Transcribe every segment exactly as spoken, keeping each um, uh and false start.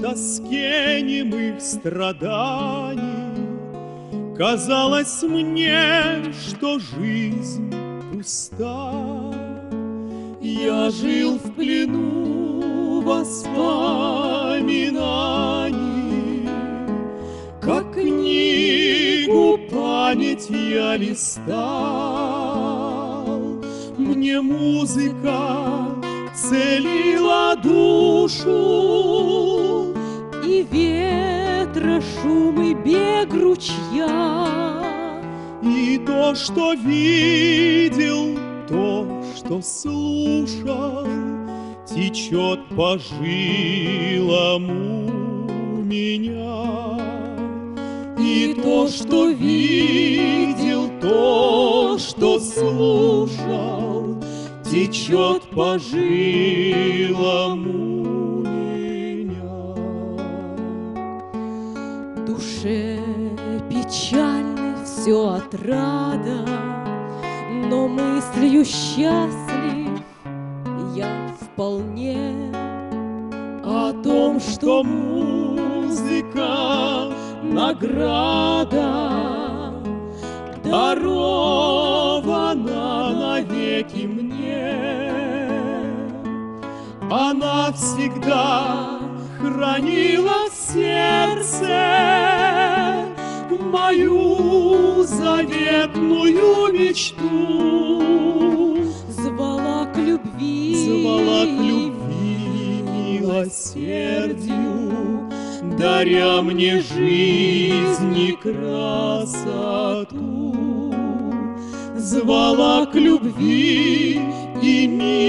тоске немых страданий казалось мне, что жизнь пуста. Я жил в плену воспоминаний, как книгу память я листал. Мне музыка целила душу, и ветра шум, и бег ручья, и то, что видел, то, что слушал, течет по жилам у меня. И то, что видел, то, что слушал, течет по жилам у меня. Душе печальной все отрада, но мыслью счастлив я вполне. О том, что музыка — награда, дарована навеки мне. Она всегда хранила в сердце мою заветную мечту. Звала к любви, звала к любви, милосердию, даря мне жизнь и красоту. Звала к любви и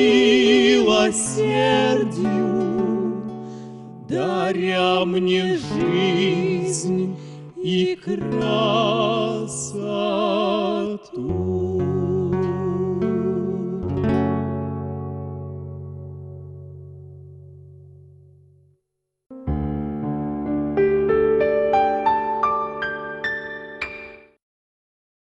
милосердию, даря мне жизнь и красоту.